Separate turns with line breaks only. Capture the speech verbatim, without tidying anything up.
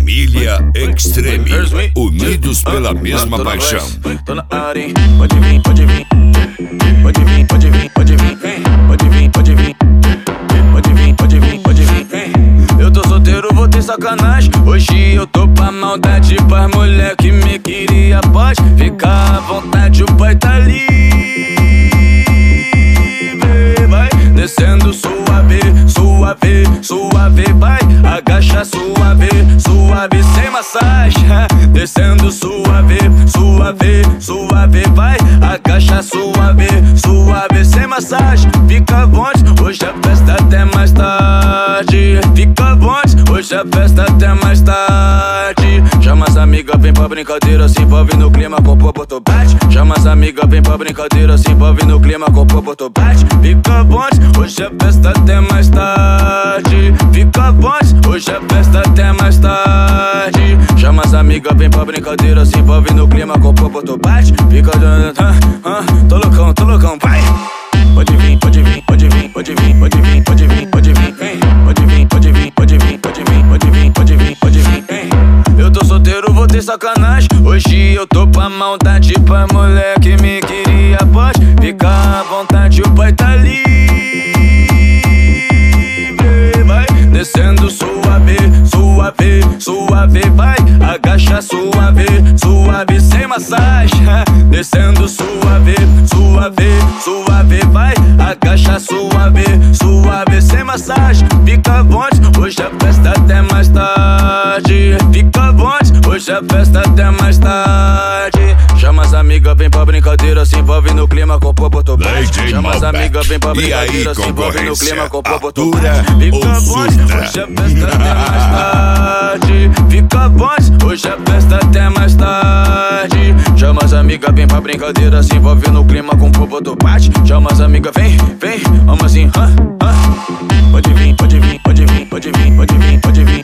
Família Extreme, unidos pela mesma paixão.
Tô na área, hein? Pode vir, pode vir. Pode vir, pode vir, pode vir. Pode vir, pode vir. Pode vir, pode vir, pode vir. Eu tô solteiro, vou ter sacanagem. Hoje eu tô pra maldade, pras mulher que me queria. Pode ficar à vontade, o pai tá livre. Vai descendo suave, suave, suave. Vai agacha suave, suave, sem massagem. Descendo suave, suave, suave. Vai agacha suave, suave, sem massagem. Fica à vontade, hoje a festa até mais tarde. Fica à vontade, hoje a festa até mais tarde. Chama as amigas, vem pra brincadeira, se envolve no clima com o popoto bate. Chama as amigas, vem pra brincadeira, se envolve no clima com o popoto bate. Fica à vontade, hoje a festa até mais tarde. Fica à vontade, hoje a festa até mais tarde. Chama as amigas, vem pra brincadeira, se envolve no clima com o popoto bate. Fica ah, ah, tô loucão, tô loucão, vai. Pode vir, pode vir, pode vir, pode vir, pode vir, pode vir, pode vir, pode vir, pode vir, pode vir, pode vir, pode vir, pode vir, pode vir. Eu tô solteiro, vou ter sacanagem. Hoje eu tô pra maldade, pra mulher que me queria. Pode ficar à vontade, o pai tá livre. Vai descendo suave, suave, suave. Vai agacha suave, suave, sem massagem. Descendo suave, suave, suave. Vai agacha suave, suave, sem massagem. Fica à vontade, hoje a festa até mais tarde. Fica à vontade, hoje a festa até mais tarde. Chama as amigas, vem pra brincadeira, se envolve no clima com o popoto bate. Chama as amigas, vem pra brincadeira, se envolve no clima com o popoto bate. Fica à vontade, hoje a festa até mais tarde. Fica à vontade, hoje a festa até mais tarde. Chama as amigas, vem pra brincadeira, se envolve no clima com o popoto bate. Chama as amigas, vem, vem, vamos assim, hã, hã. Pode vir, pode vir, pode vir, pode vir, pode vir, pode vir.